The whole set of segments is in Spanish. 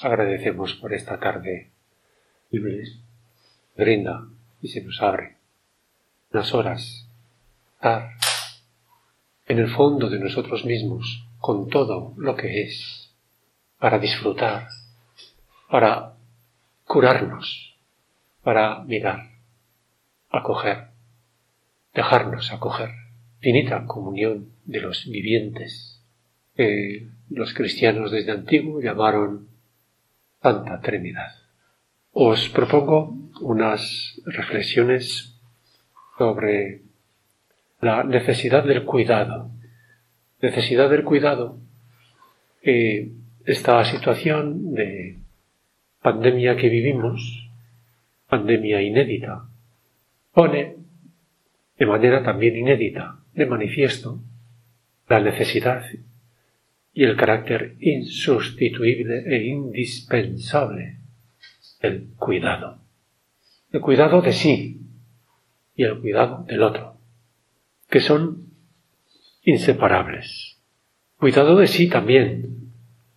agradecemos por esta tarde libre, brinda y se nos abre unas horas estar en el fondo de nosotros mismos con todo lo que es, para disfrutar, para curarnos, para mirar, acoger, dejarnos acoger, finita comunión de los vivientes, que los cristianos desde antiguo llamaron Santa Trinidad. Os propongo unas reflexiones sobre la necesidad del cuidado. Necesidad del cuidado que esta situación de pandemia que vivimos, pandemia inédita, pone de manera también inédita de manifiesto la necesidad y el carácter insustituible e indispensable del cuidado. El cuidado de sí y el cuidado del otro, que son inseparables. Cuidado de sí también.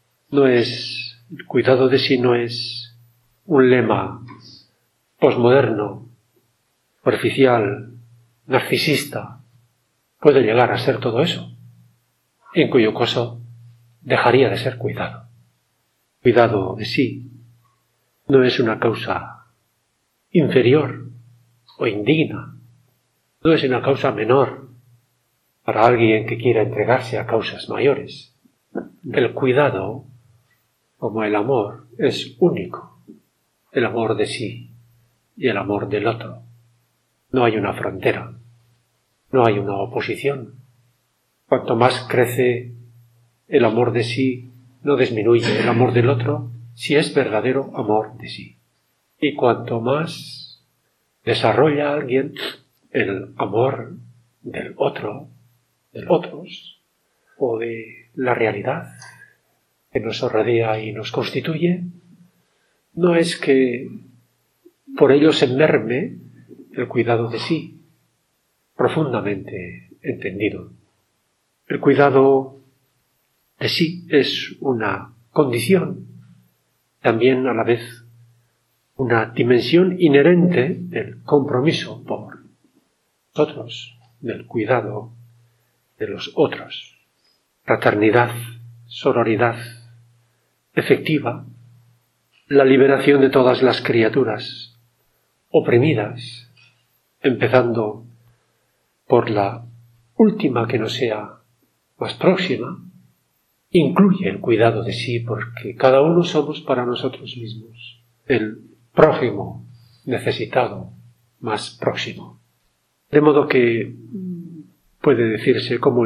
El cuidado de sí no es un lema posmoderno, superficial, narcisista. Puede llegar a ser todo eso, en cuyo caso dejaría de ser cuidado. Cuidado de sí no es una causa inferior o indigna, no es una causa menor para alguien que quiera entregarse a causas mayores. El cuidado, como el amor, es único, el amor de sí y el amor del otro. No hay una frontera, no hay una oposición. Cuanto más crece el amor de sí, no disminuye el amor del otro si es verdadero amor de sí. Y cuanto más desarrolla alguien el amor del otro, de los otros, o de la realidad que nos rodea y nos constituye, no es que por ello se merme el cuidado de sí, profundamente entendido. El cuidado de sí es una condición, también a la vez una dimensión inherente del compromiso por nosotros, del cuidado de los otros. Fraternidad, sororidad efectiva, la liberación de todas las criaturas oprimidas, empezando por la última que no sea más próxima, incluye el cuidado de sí, porque cada uno somos para nosotros mismos el prójimo necesitado más próximo. De modo que puede decirse cómo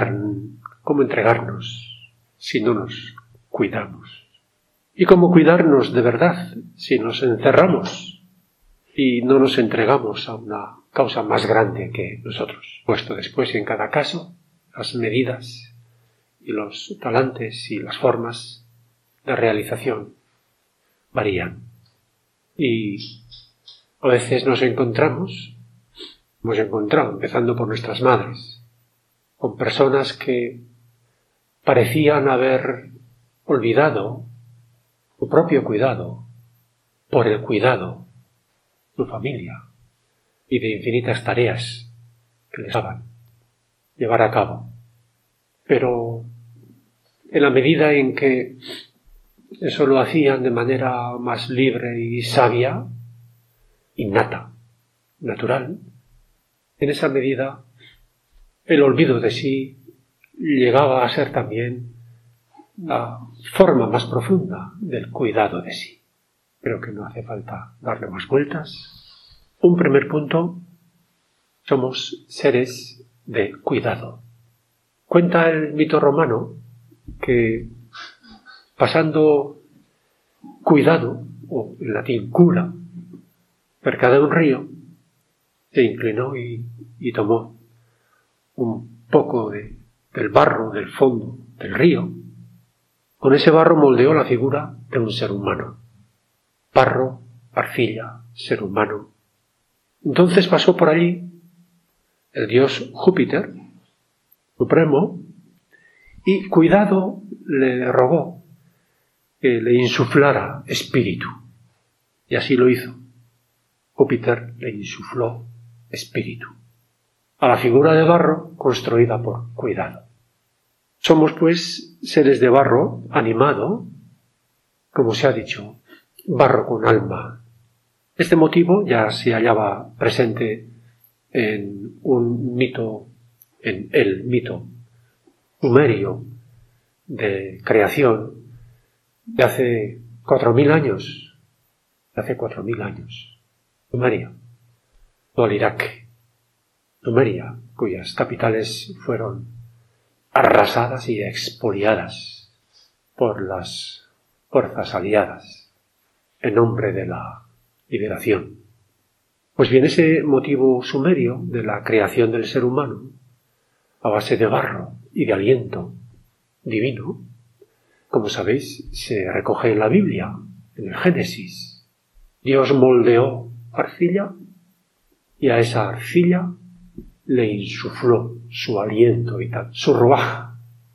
entregarnos si no nos cuidamos. Y cómo cuidarnos de verdad si nos encerramos y no nos entregamos a una causa más grande que nosotros. Puesto después en cada caso las medidas y los talantes y las formas de realización varían. Y a veces hemos encontrado, empezando por nuestras madres, con personas que parecían haber olvidado su propio cuidado por el cuidado de su familia y de infinitas tareas que les daban llevar a cabo. Pero en la medida en que eso lo hacían de manera más libre y sabia, innata, natural, en esa medida el olvido de sí llegaba a ser también la forma más profunda del cuidado de sí. Creo que no hace falta darle más vueltas. Un primer punto, somos seres de cuidado. Cuenta el mito romano que pasando cuidado, o en latín cura, cerca de un río, se inclinó y tomó un poco del barro del fondo del río. Con ese barro moldeó la figura de un ser humano. Barro, arcilla, ser humano. Entonces pasó por allí el dios Júpiter, supremo, y cuidado le rogó que le insuflara espíritu. Y así lo hizo. Júpiter le insufló espíritu a la figura de barro construida por cuidado. Somos, pues, seres de barro animado, como se ha dicho, barro con alma. Este motivo ya se hallaba presente en un mito, en el mito sumerio de creación de hace 4.000 años. Sumeria, o el Irak. Sumeria, cuyas capitales fueron arrasadas y expoliadas por las fuerzas aliadas en nombre de la liberación. Pues bien, ese motivo sumerio de la creación del ser humano, a base de barro y de aliento divino, como sabéis, se recoge en la Biblia, en el Génesis. Dios moldeó arcilla y a esa arcilla le insufló su aliento vital, su ruaj.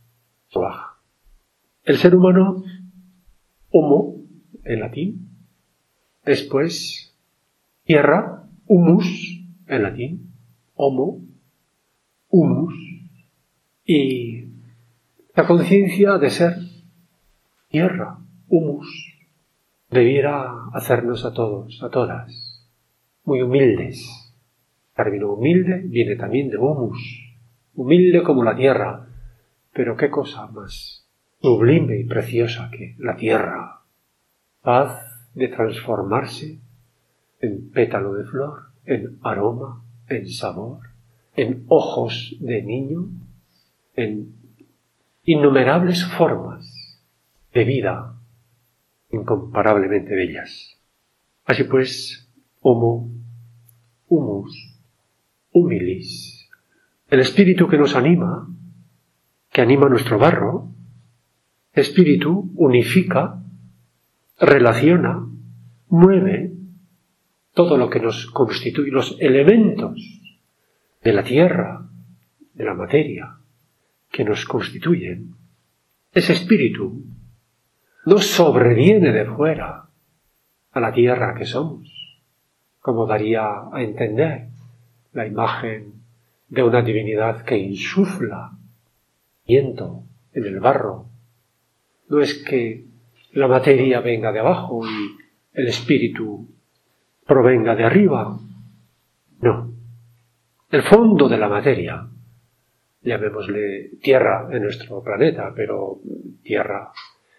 El ser humano, homo, en latín, después tierra, humus, en latín, homo, humus, y la conciencia de ser tierra, humus, debiera hacernos a todos, a todas, muy humildes. El término humilde viene también de humus, humilde como la tierra, pero qué cosa más sublime y preciosa que la tierra, capaz de transformarse en pétalo de flor, en aroma, en sabor, en ojos de niño, en innumerables formas de vida incomparablemente bellas. Así pues, homo, humus, humilis, el espíritu que nos anima, que anima nuestro barro, espíritu unifica, relaciona, mueve todo lo que nos constituye, los elementos de la tierra, de la materia, que nos constituyen. Ese espíritu no sobreviene de fuera a la tierra que somos, como daría a entender la imagen de una divinidad que insufla viento en el barro. No es que la materia venga de abajo y el espíritu provenga de arriba. No. El fondo de la materia, llamémosle tierra en nuestro planeta, pero tierra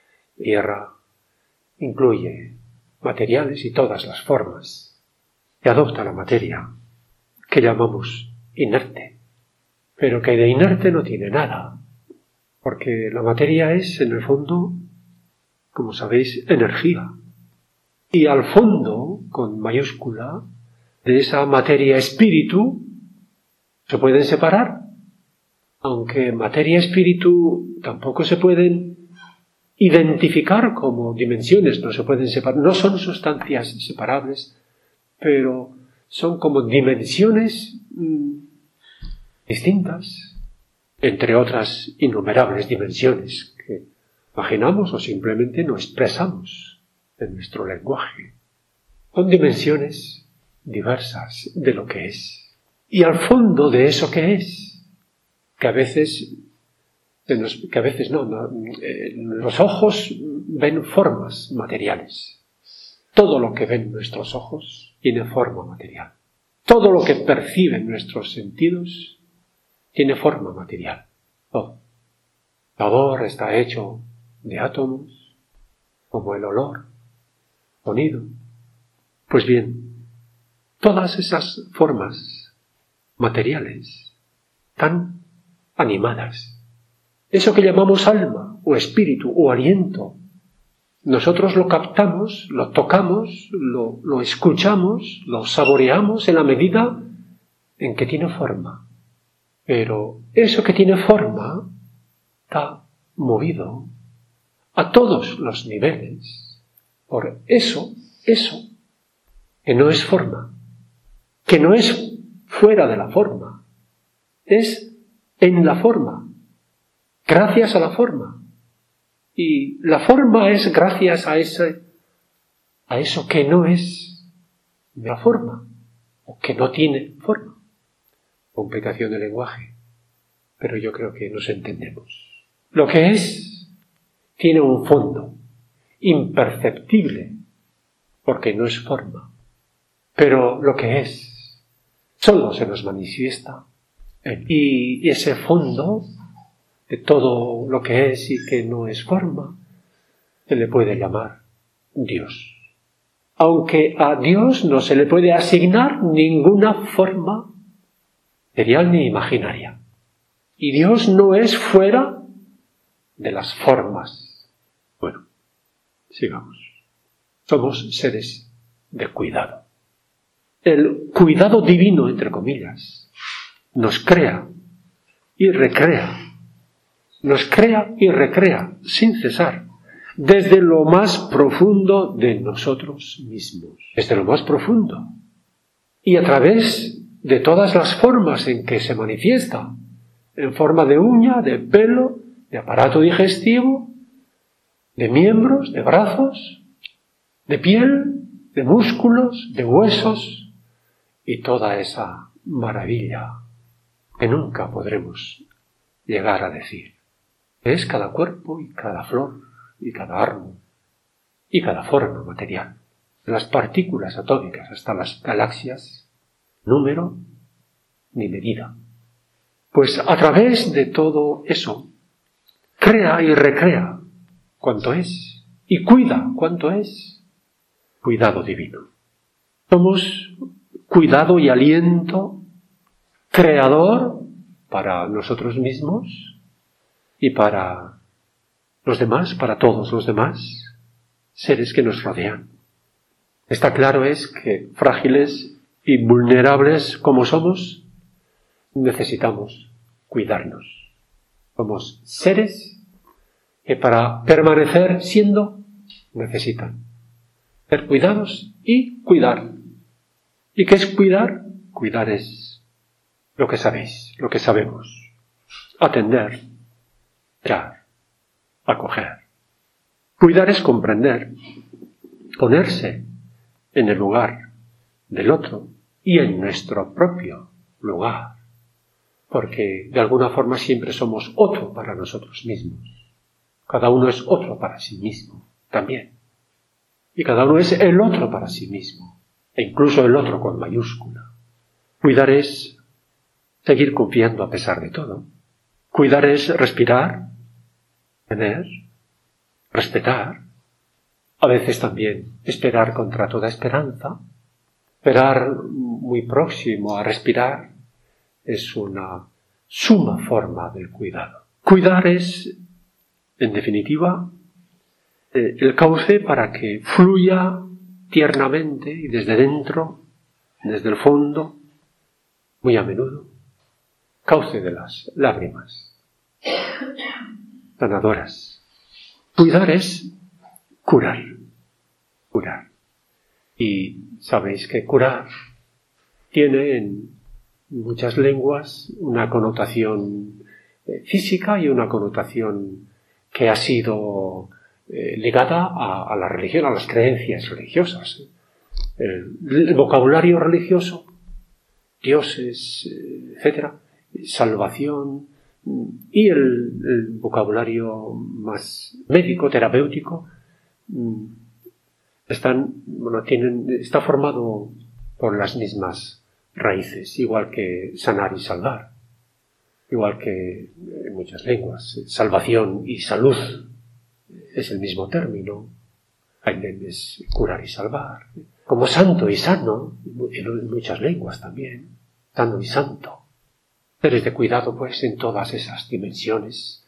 incluye materiales y todas las formas que adopta la materia, que llamamos inerte, pero que de inerte no tiene nada, porque la materia es, en el fondo, como sabéis, energía. Y al fondo, con mayúscula, de esa materia espíritu, se pueden separar, aunque materia y espíritu tampoco se pueden identificar como dimensiones, no se pueden separar, no son sustancias separables, pero son como dimensiones distintas, entre otras innumerables dimensiones que imaginamos o simplemente no expresamos en nuestro lenguaje. Son dimensiones diversas de lo que es. Y al fondo de eso que es, que a veces los ojos ven formas materiales. Todo lo que ven nuestros ojos tiene forma material. Todo lo que perciben nuestros sentidos tiene forma material. Todo. El sabor está hecho de átomos, como el olor, sonido. Pues bien, todas esas formas materiales están animadas. Eso que llamamos alma, o espíritu, o aliento, nosotros lo captamos, lo tocamos, lo escuchamos, lo saboreamos en la medida en que tiene forma. Pero eso que tiene forma está movido a todos los niveles por eso, que no es forma, que no es fuera de la forma, es en la forma, gracias a la forma. Y la forma es gracias a eso que no es la forma, o que no tiene forma. Complicación del lenguaje, pero yo creo que nos entendemos. Lo que es tiene un fondo imperceptible, porque no es forma, pero lo que es solo se nos manifiesta, y ese fondo de todo lo que es y que no es forma se le puede llamar Dios. Aunque a Dios no se le puede asignar ninguna forma material ni imaginaria. Y Dios no es fuera de las formas. Bueno, sigamos. Somos seres de cuidado. El cuidado divino, entre comillas, nos crea y recrea. Nos crea y recrea sin cesar, desde lo más profundo de nosotros mismos. Desde lo más profundo. Y a través de todas las formas en que se manifiesta, en forma de uña, de pelo, de aparato digestivo, de miembros, de brazos, de piel, de músculos, de huesos, y toda esa maravilla que nunca podremos llegar a decir. Es cada cuerpo y cada flor y cada árbol y cada forma material. Las partículas atómicas hasta las galaxias, número ni medida. Pues a través de todo eso, crea y recrea cuanto es y cuida cuanto es cuidado divino. Somos cuidado y aliento creador para nosotros mismos y para los demás, para todos los demás seres que nos rodean. Está claro es que frágiles y vulnerables como somos, necesitamos cuidarnos. Somos seres que para permanecer siendo necesitan ser cuidados y cuidar. ¿Y qué es cuidar? Cuidar es lo que sabéis, lo que sabemos. Atender, mirar, acoger. Cuidar es comprender, ponerse en el lugar del otro y en nuestro propio lugar, porque de alguna forma siempre somos otro para nosotros mismos. Cada uno es otro para sí mismo también, y cada uno es el otro para sí mismo, e incluso el otro con mayúscula. Cuidar es seguir confiando a pesar de todo. Cuidar es respirar, tener, respetar, a veces también esperar contra toda esperanza. Esperar muy próximo a respirar es una suma forma del cuidado. Cuidar es, en definitiva, el cauce para que fluya tiernamente y desde dentro, desde el fondo, muy a menudo, cauce de las lágrimas sanadoras. Cuidar es curar. Y sabéis que curar tiene en muchas lenguas una connotación física y una connotación que ha sido ligada a la religión, a las creencias religiosas. El vocabulario religioso, dioses, etcétera, salvación, y el vocabulario más médico, terapéutico, está formado por las mismas raíces, igual que sanar y salvar, igual que en muchas lenguas, salvación y salud es el mismo término, es curar y salvar, como santo y sano, en muchas lenguas también, sano y santo, seres de cuidado pues en todas esas dimensiones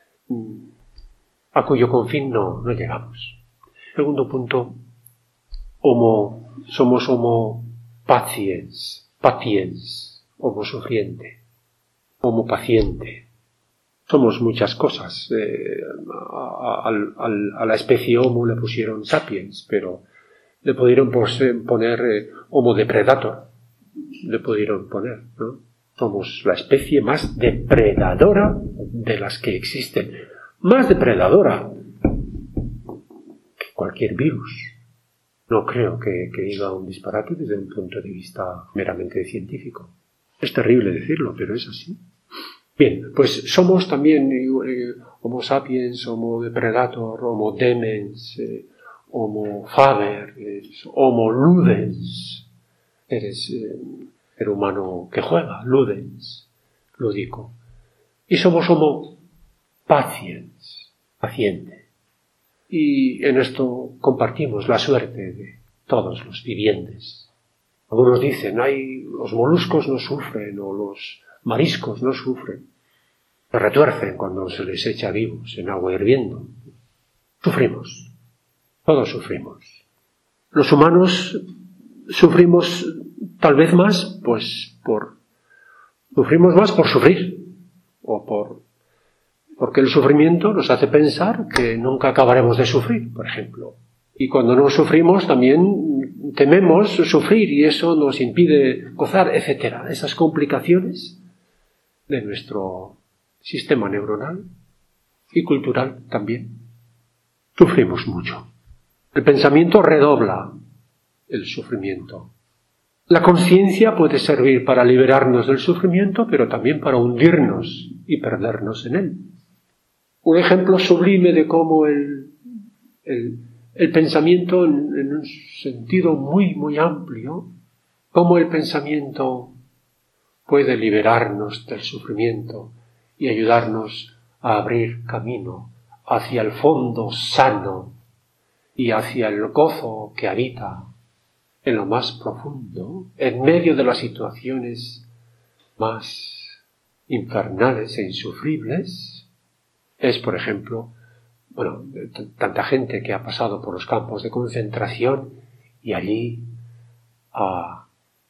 a cuyo confín no llegamos. Segundo punto, somos homo patiens, homo sufriente, homo paciente. Somos muchas cosas. A la especie homo le pusieron sapiens, pero le pudieron poner homo depredator, le pudieron poner, ¿no? Somos la especie más depredadora de las que existen. Más depredadora cualquier virus. No creo que diga un disparate desde un punto de vista meramente científico. Es terrible decirlo, pero es así. Bien, pues somos también Homo sapiens, Homo depredator, Homo demens, Homo faber, Homo ludens. Eres ser humano que juega, ludens, lúdico. Y somos Homo paciens, paciente. Y en esto compartimos la suerte de todos los vivientes. Algunos dicen, los moluscos no sufren, o los mariscos no sufren. Se retuercen cuando se les echa vivos en agua hirviendo. Sufrimos. Todos sufrimos. Los humanos sufrimos tal vez más, sufrimos más por sufrir, porque el sufrimiento nos hace pensar que nunca acabaremos de sufrir, por ejemplo. Y cuando no sufrimos también tememos sufrir y eso nos impide gozar, etc. Esas complicaciones de nuestro sistema neuronal y cultural también. Sufrimos mucho. El pensamiento redobla el sufrimiento. La conciencia puede servir para liberarnos del sufrimiento, pero también para hundirnos y perdernos en él. Un ejemplo sublime de cómo el pensamiento, en un sentido muy, muy amplio, cómo el pensamiento puede liberarnos del sufrimiento y ayudarnos a abrir camino hacia el fondo sano y hacia el gozo que habita en lo más profundo, en medio de las situaciones más infernales e insufribles, es, por ejemplo, tanta gente que ha pasado por los campos de concentración y allí ha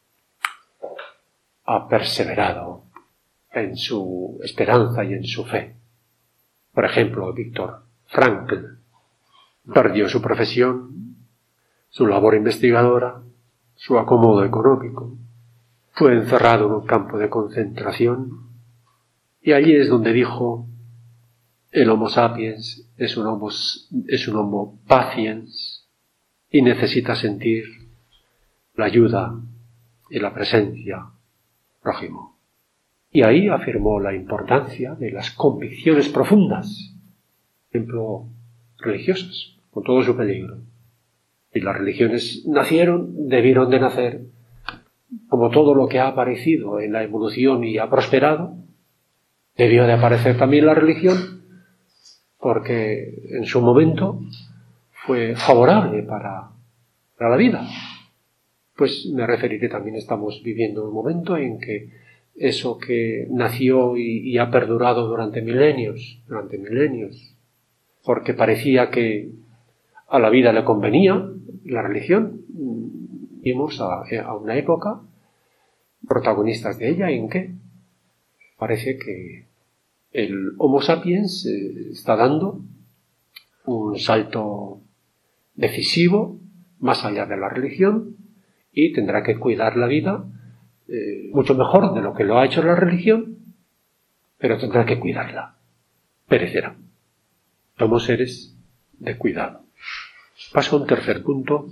perseverado en su esperanza y en su fe. Por ejemplo, Viktor Frankl perdió su profesión, su labor investigadora, su acomodo económico, fue encerrado en un campo de concentración y allí es donde dijo: el Homo sapiens es un Homo paciens y necesita sentir la ayuda y la presencia prójimo. Y ahí afirmó la importancia de las convicciones profundas, por ejemplo, religiosas, con todo su peligro. Y las religiones debieron de nacer, como todo lo que ha aparecido en la evolución y ha prosperado, debió de aparecer también la religión, porque en su momento fue favorable para la vida. Pues me referiré también, estamos viviendo un momento en que eso que nació y ha perdurado durante milenios, porque parecía que a la vida le convenía la religión, vimos a una época protagonistas de ella en que parece que el Homo sapiens está dando un salto decisivo más allá de la religión y tendrá que cuidar la vida mucho mejor de lo que lo ha hecho la religión, pero tendrá que cuidarla. Perecerá. Somos seres de cuidado. Paso a un tercer punto,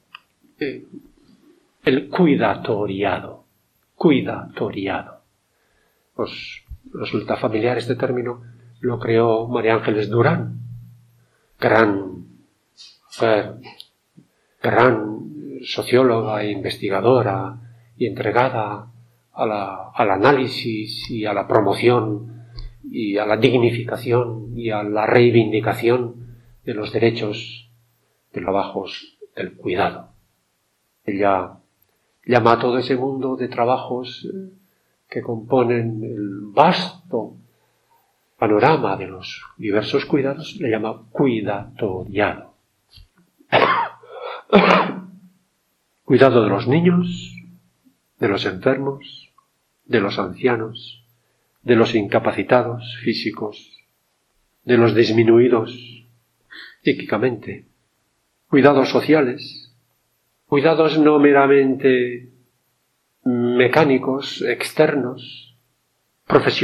el cuidatoriado. Os resulta familiar este término, lo creó María Ángeles Durán, gran socióloga e investigadora y entregada al análisis y a la promoción y a la dignificación y a la reivindicación de los derechos de los trabajos del cuidado. Ella llama a todo ese mundo de trabajos que componen el vasto panorama de los diversos cuidados, le llama cuidatoriado. Cuidado de los niños, de los enfermos, de los ancianos, de los incapacitados físicos, de los disminuidos psíquicamente, cuidados sociales, cuidados no meramente mecánicos, externos,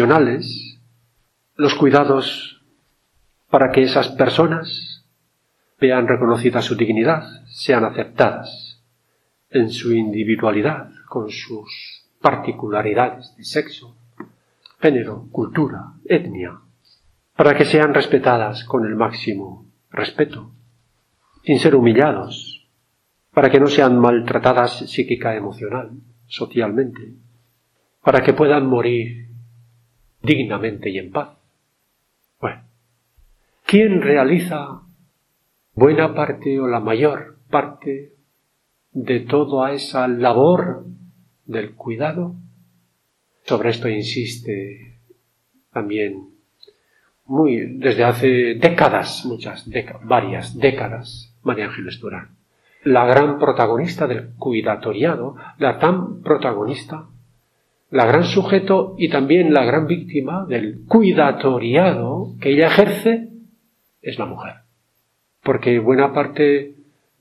profesionales, los cuidados para que esas personas vean reconocida su dignidad, sean aceptadas en su individualidad, con sus particularidades de sexo, género, cultura, etnia, para que sean respetadas con el máximo respeto, sin ser humillados, para que no sean maltratadas psíquica, emocional, socialmente, para que puedan morir dignamente y en paz. Bueno, ¿quién realiza buena parte o la mayor parte de toda esa labor del cuidado? Sobre esto insiste también desde hace décadas, varias décadas, María Ángeles Durán. La gran protagonista del cuidatoriado, la gran sujeto y también la gran víctima del cuidatoriado que ella ejerce es la mujer. Porque buena parte,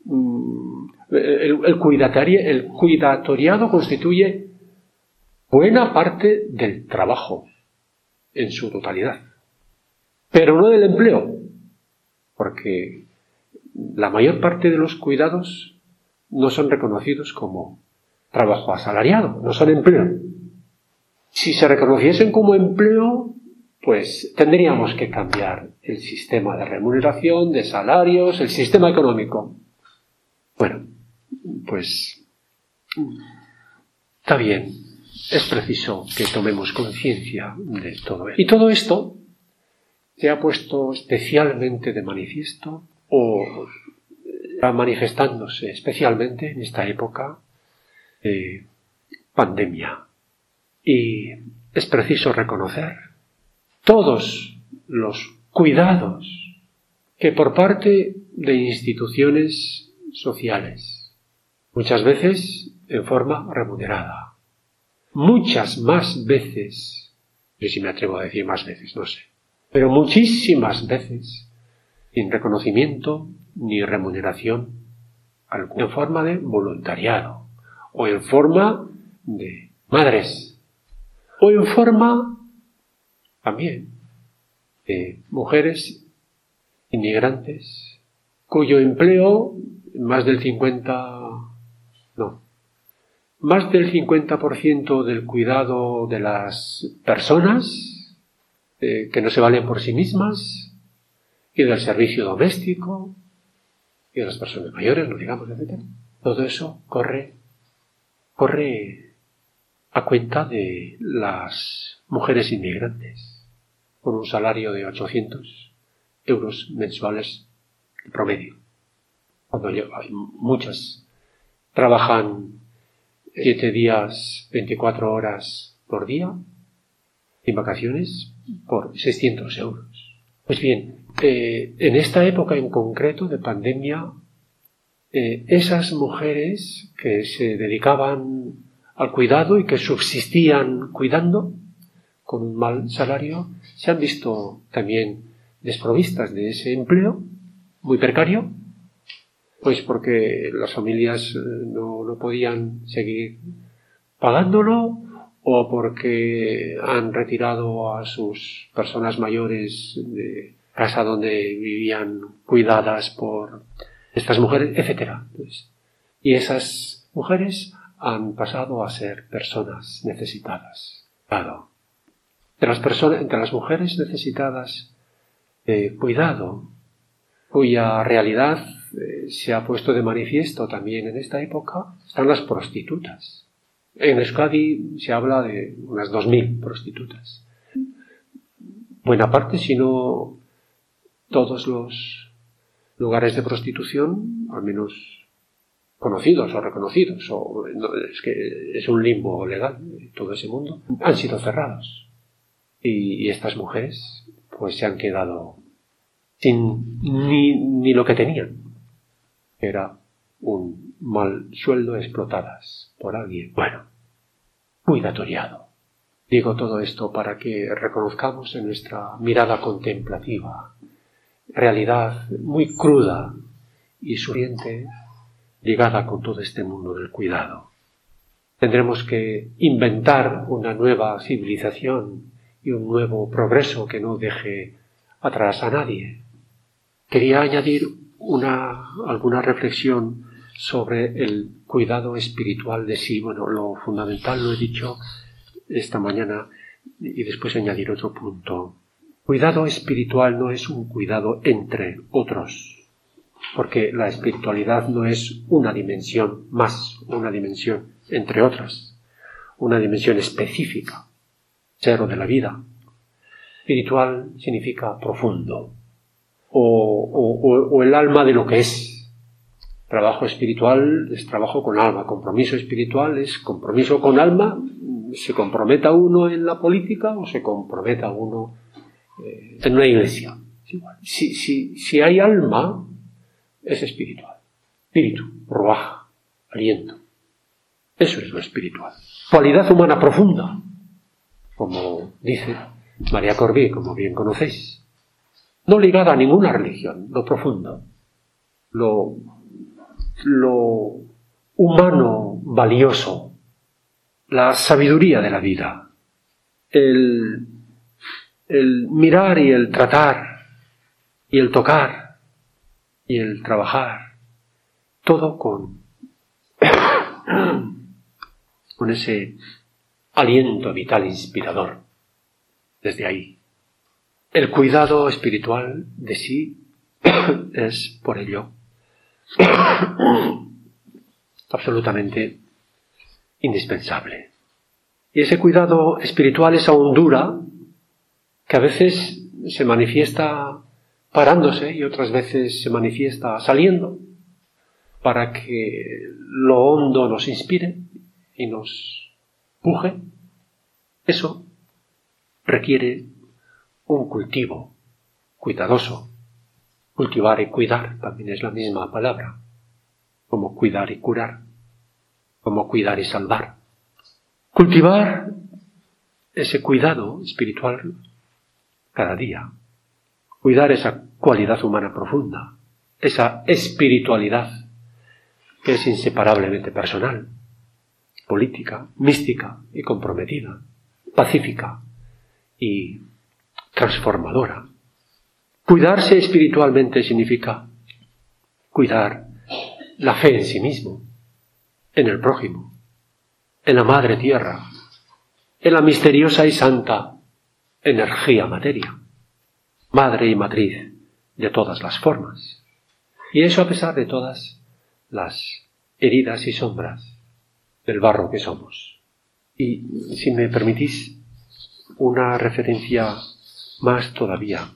el cuidatoriado constituye buena parte del trabajo en su totalidad. Pero no del empleo, porque la mayor parte de los cuidados no son reconocidos como trabajo asalariado, no son empleo. Si se reconociesen como empleo, pues tendríamos que cambiar el sistema de remuneración, de salarios, el sistema económico. Bueno, pues está bien, es preciso que tomemos conciencia de todo esto. Y todo esto se ha puesto especialmente de manifiesto o está manifestándose especialmente en esta época de pandemia. Y es preciso reconocer todos los cuidados que por parte de instituciones sociales, muchas veces en forma remunerada, muchas más veces, no sé si me atrevo a decir más veces, no sé, pero muchísimas veces, sin reconocimiento ni remuneración alguna, en forma de voluntariado, o en forma de madres, o en forma también de mujeres inmigrantes, cuyo empleo más del 50% del cuidado de las personas que no se valen por sí mismas, y del servicio doméstico, y de las personas mayores, no digamos, etc. Todo eso corre a cuenta de las mujeres inmigrantes, con un salario de 800 euros mensuales en promedio. Cuando muchas trabajan 7 días, 24 horas por día, sin vacaciones, por 600 euros. Pues bien, en esta época en concreto de pandemia, esas mujeres que se dedicaban al cuidado y que subsistían cuidando con un mal salario, se han visto también desprovistas de ese empleo muy precario, pues porque las familias no podían seguir pagándolo, o porque han retirado a sus personas mayores de casa donde vivían cuidadas por estas mujeres, etc. Y esas mujeres han pasado a ser personas necesitadas. Claro. Entre las mujeres necesitadas de cuidado, cuya realidad se ha puesto de manifiesto también en esta época, están las prostitutas. En Euskadi se habla de unas 2.000 prostitutas. Buena parte, si no todos los lugares de prostitución, al menos conocidos o reconocidos, es que es un limbo legal todo ese mundo, han sido cerrados. Y estas mujeres pues se han quedado sin ni lo que tenían. Era un mal sueldo, explotadas por alguien. Bueno, cuidatoriado. Digo todo esto para que reconozcamos en nuestra mirada contemplativa realidad muy cruda y sufriente ligada con todo este mundo del cuidado. Tendremos que inventar una nueva civilización y un nuevo progreso que no deje atrás a nadie. Quería añadir alguna reflexión sobre el cuidado espiritual de sí. Bueno, lo fundamental lo he dicho esta mañana y después añadir otro punto. Cuidado espiritual no es un cuidado entre otros, porque la espiritualidad no es una dimensión más, una dimensión entre otras, una dimensión específica, cero de la vida. Espiritual significa profundo, o el alma de lo que es. Trabajo espiritual es trabajo con alma, compromiso espiritual es compromiso con alma, se comprometa uno en la política o se comprometa uno en una iglesia. Si hay alma, es espiritual. Espíritu, ruaj, aliento. Eso es lo espiritual. Cualidad humana profunda, como dice María Corbí, como bien conocéis. No ligada a ninguna religión, lo profundo, lo humano valioso, la sabiduría de la vida, el mirar y el tratar y el tocar y el trabajar, todo con ese aliento vital inspirador. Desde ahí, el cuidado espiritual de sí es, por ello, absolutamente indispensable. Y ese cuidado espiritual, esa hondura, que a veces se manifiesta parándose y otras veces se manifiesta saliendo, para que lo hondo nos inspire y nos empuje, eso requiere un cultivo cuidadoso. Cultivar y cuidar también es la misma palabra, como cuidar y curar, como cuidar y salvar. Cultivar ese cuidado espiritual cada día, cuidar esa cualidad humana profunda, esa espiritualidad que es inseparablemente personal, política, mística y comprometida, pacífica y transformadora. Cuidarse espiritualmente significa cuidar la fe en sí mismo, en el prójimo, en la madre tierra, en la misteriosa y santa energía materia, madre y matriz de todas las formas. Y eso a pesar de todas las heridas y sombras del barro que somos. Y si me permitís una referencia más todavía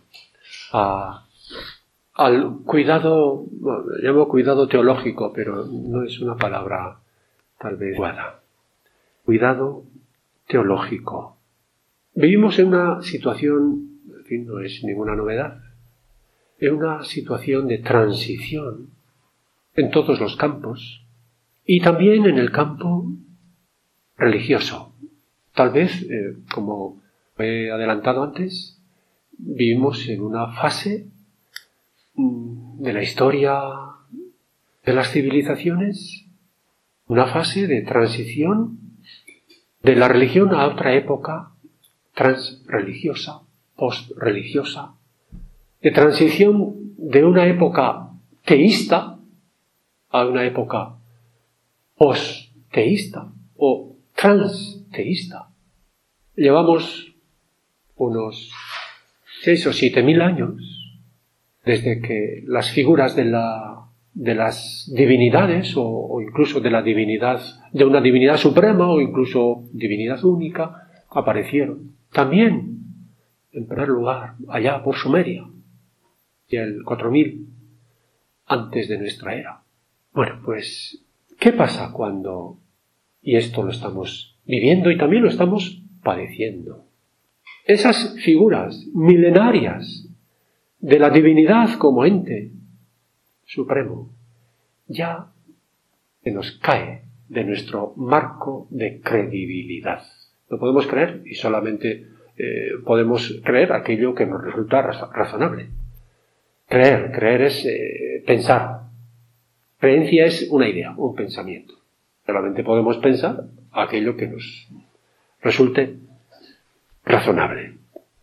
al cuidado, llamo cuidado teológico, pero no es una palabra tal vez adecuada. Cuidado teológico. Vivimos en una situación, en fin, no es ninguna novedad, en una situación de transición en todos los campos y también en el campo religioso. Tal vez, como he adelantado antes, vivimos en una fase de la historia de las civilizaciones, una fase de transición de la religión a otra época transreligiosa, postreligiosa, de transición de una época teísta a una época posteísta o transteísta. Llevamos unos 6 o 7 mil años desde que las figuras de las divinidades o incluso de la divinidad, de una divinidad suprema o incluso divinidad única aparecieron. También, en primer lugar, allá por Sumeria, y el 4000 antes de nuestra era. Bueno, pues, ¿qué pasa cuando, y esto lo estamos viviendo y también lo estamos padeciendo? Esas figuras milenarias de la divinidad como ente supremo ya se nos cae de nuestro marco de credibilidad. No podemos creer y solamente podemos creer aquello que nos resulta razonable. Creer es pensar. Creencia es una idea, un pensamiento. Solamente podemos pensar aquello que nos resulte razonable.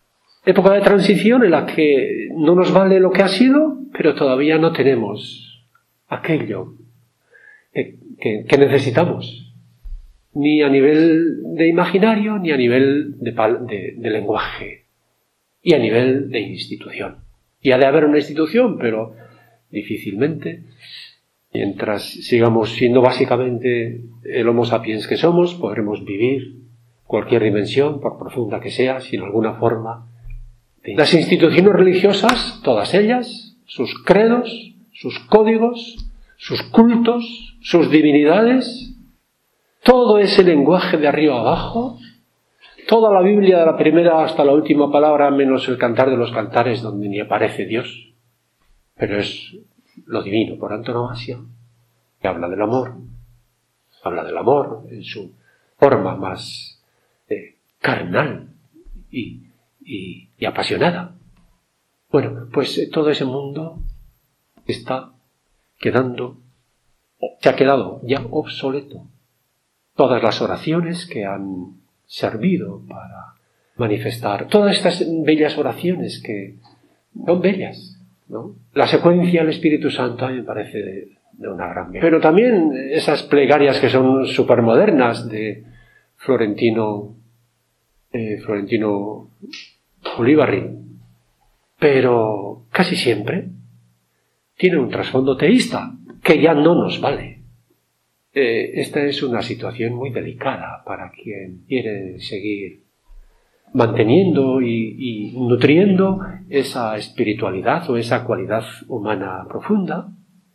época de transición en la que no nos vale lo que ha sido, pero todavía no tenemos aquello que necesitamos, ni a nivel de imaginario, ni a nivel de lenguaje, y a nivel de institución. Y ha de haber una institución, pero difícilmente, mientras sigamos siendo básicamente el Homo sapiens que somos, podremos vivir cualquier dimensión, por profunda que sea, sin alguna forma. Las instituciones religiosas, todas ellas, sus credos, sus códigos, sus cultos, sus divinidades, todo ese lenguaje de arriba abajo, toda la Biblia de la primera hasta la última palabra, menos el Cantar de los Cantares, donde ni aparece Dios, pero es lo divino por antonomasia, que habla del amor en su forma más carnal y apasionada. Bueno, pues todo ese mundo está se ha quedado ya obsoleto. Todas las oraciones que han servido para manifestar, todas estas bellas oraciones que son bellas, ¿no? La secuencia del Espíritu Santo a mí me parece de una gran belleza. Pero también esas plegarias que son supermodernas de Florentino Ulibarri, pero casi siempre tiene un trasfondo teísta que ya no nos vale. Esta es una situación muy delicada para quien quiere seguir manteniendo y nutriendo esa espiritualidad o esa cualidad humana profunda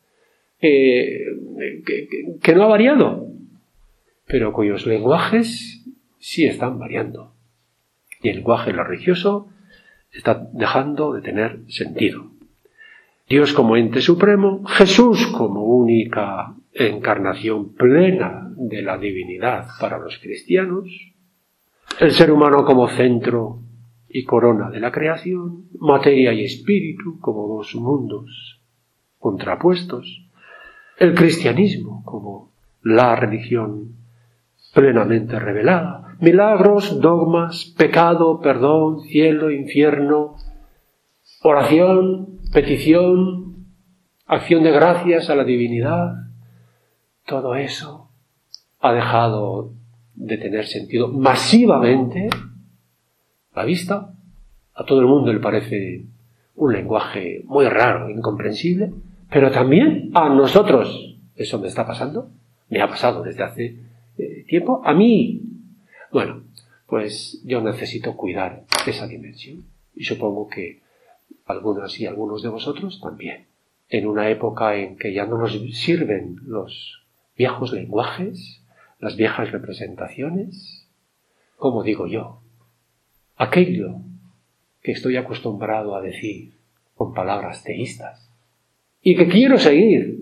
que no ha variado, pero cuyos lenguajes sí están variando. Y el lenguaje religioso está dejando de tener sentido. Dios como ente supremo, Jesús como única encarnación plena de la divinidad para los cristianos, el ser humano como centro y corona de la creación, materia y espíritu como dos mundos contrapuestos, el cristianismo como la religión plenamente revelada, milagros, dogmas, pecado, perdón, cielo, infierno, oración, petición, acción de gracias a la divinidad. Todo eso ha dejado de tener sentido masivamente. A la vista, a todo el mundo le parece un lenguaje muy raro, incomprensible, pero también a nosotros. Eso me está pasando, me ha pasado desde hace tiempo, a mí. Bueno, pues yo necesito cuidar esa dimensión y supongo que algunas y algunos de vosotros también. En una época en que ya no nos sirven los viejos lenguajes, las viejas representaciones, ¿cómo digo yo? Aquello que estoy acostumbrado a decir con palabras teístas y que quiero seguir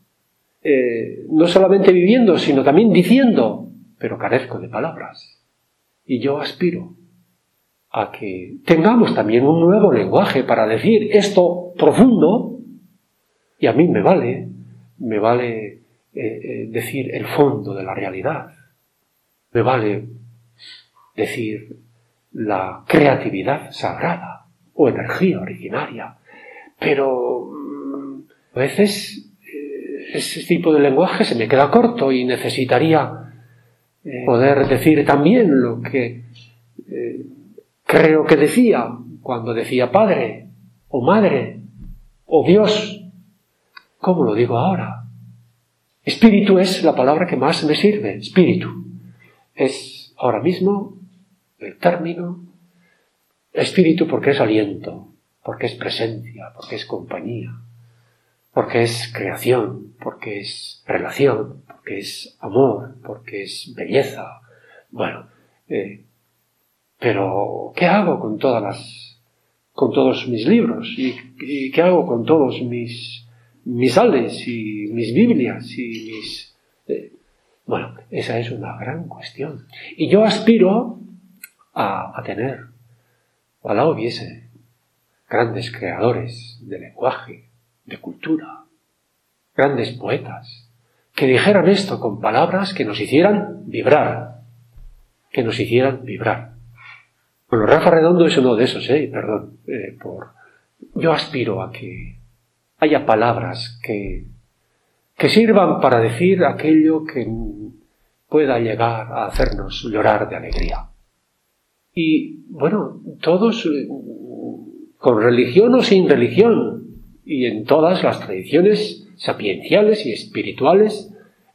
no solamente viviendo, sino también diciendo, pero carezco de palabras. Y yo aspiro a que tengamos también un nuevo lenguaje para decir esto profundo, y a mí me vale decir el fondo de la realidad, me vale decir la creatividad sagrada o energía originaria, pero a veces ese tipo de lenguaje se me queda corto y necesitaría poder decir también lo que creo que decía cuando decía Padre o Madre o Dios. ¿Cómo lo digo ahora? Espíritu es la palabra que más me sirve. Espíritu es ahora mismo el término. Espíritu porque es aliento, porque es presencia, porque es compañía, porque es creación, porque es relación, porque es amor, porque es belleza. Bueno, pero ¿qué hago con todos mis libros? ¿Y qué hago con todos mis misales y mis Biblias y mis... Bueno, esa es una gran cuestión. Y yo aspiro a tener, ojalá hubiese grandes creadores de lenguaje, de cultura, grandes poetas, que dijeran esto con palabras que nos hicieran vibrar, Bueno, Rafa Redondo es uno de esos, perdón, yo aspiro a que haya palabras que sirvan para decir aquello que pueda llegar a hacernos llorar de alegría. Y, bueno, todos, con religión o sin religión, y en todas las tradiciones sapienciales y espirituales,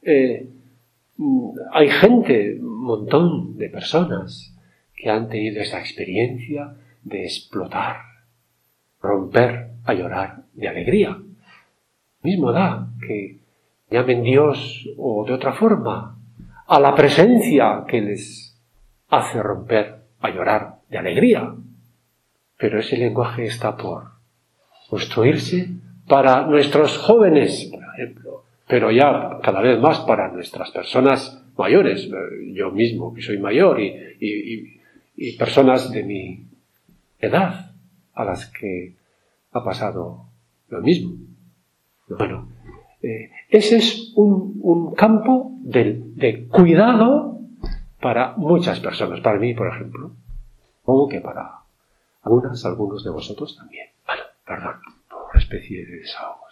hay gente, un montón de personas que han tenido esa experiencia de explotar, romper a llorar de alegría. Mismo da que llamen Dios o de otra forma a la presencia que les hace romper a llorar de alegría. Pero ese lenguaje está por construirse para nuestros jóvenes, por ejemplo, pero ya cada vez más para nuestras personas mayores, yo mismo que soy mayor y personas de mi edad a las que ha pasado lo mismo. Bueno, ese es un campo de cuidado para muchas personas, para mí, por ejemplo, como que para algunos de vosotros también. Bueno, perdón, por una especie de desahogo.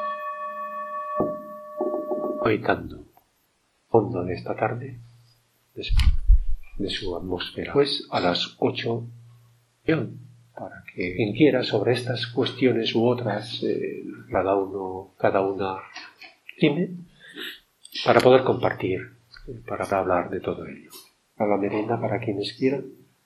Habitando fondo de esta tarde, de su atmósfera, pues a las 8, para que quien quiera sobre estas cuestiones u otras, cada una dime, para poder compartir, para hablar de todo ello. A la merienda para quienes quieran.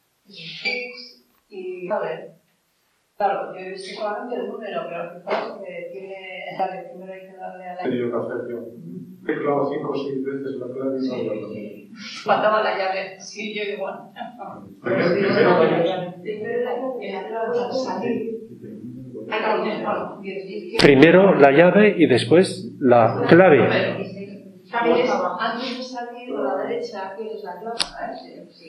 Y a ver, claro, yo sé solamente el número, pero lo que pasa es que tiene, dale, primero hay que darle a la... He tenido que hacer yo. He clavado 5 o 6 veces la clave y no hablo. Faltaba la llave, sí, yo igual. Primero la llave y después la clave. Antes de salir a la derecha, que es la clave,